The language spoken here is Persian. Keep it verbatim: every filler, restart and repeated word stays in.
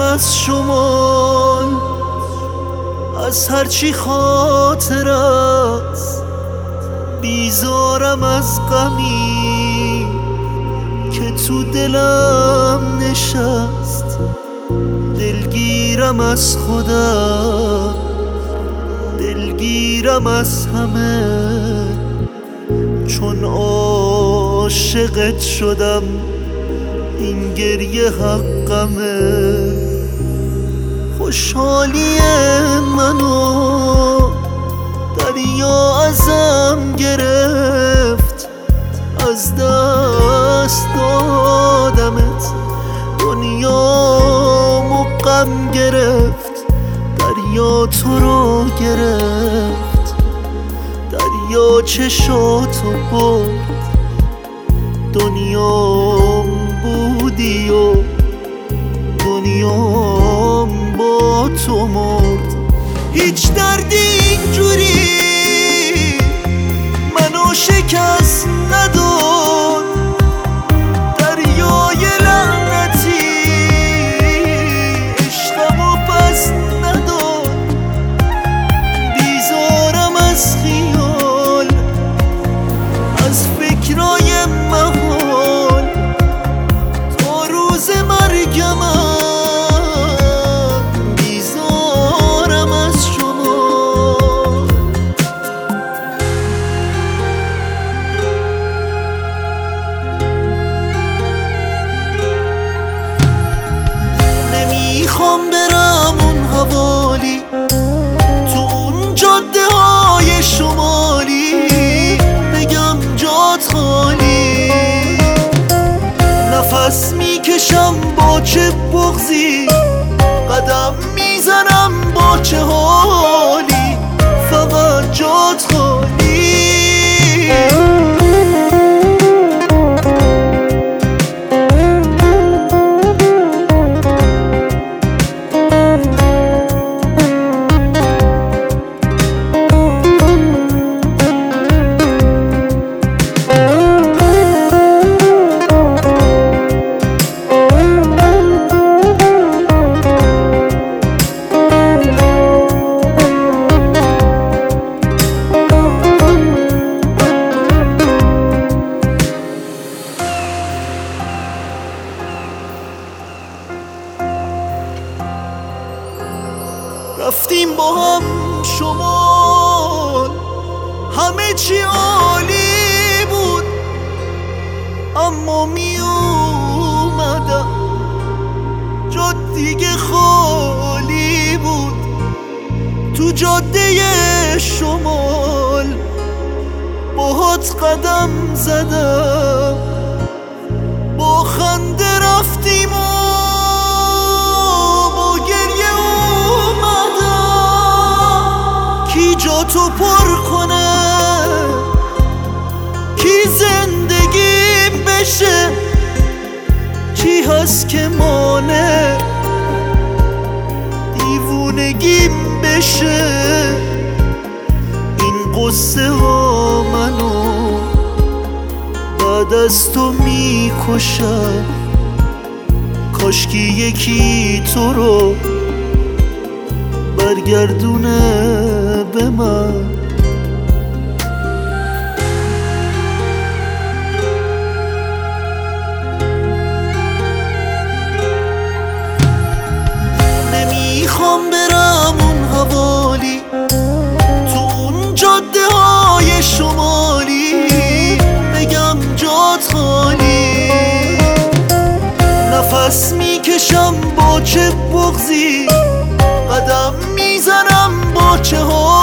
از شمال، از هرچی خاطر است. بیزارم از غمی که تو دلم نشست. دلگیرم از خودم، دلگیرم از همه، چون عاشقت شدم این گریه حقمه. خوشحالی منو دریا ازم گرفت، از دست دادمت دنیامو غم گرفت. دریا تو رو گرفت، دریا چشاتو برد. دنیام بودی و دنیام با تو مرد. هیچ دردی اینجوری منو شکست نداد. دریای لعنتی عشقمو پس نداد. بیزارم از خیال، از فکرای محال، تا روز مرگمم بیزارم از شما. نمیخوام برم اون حوالی، تو اون جاده های شمالی، بگم جات خالی. نفس میکشم با چه بغضی، قدم میزنم با چه حالی، فقط جات خالی. رفتیم با هم شمال، همه چی عالی بود. اما می اومدم جا دیگه خالی بود. تو جاده شمال باهات قدم زدم، با خنده رفتیم و جا تو پر کنه، کی زندگیم بشه، کی هست که مانه دیوونگیم بشه. این قصه ها منو بعد از تو میکشن. کاشکی یکی تو رو برگردونه به من. نمیخوام برم اون حوالی، تو اون جاده های شمالی، بگم جات خالی. نفس میکشم با چه بغضی، قدم میزنم با چه حال.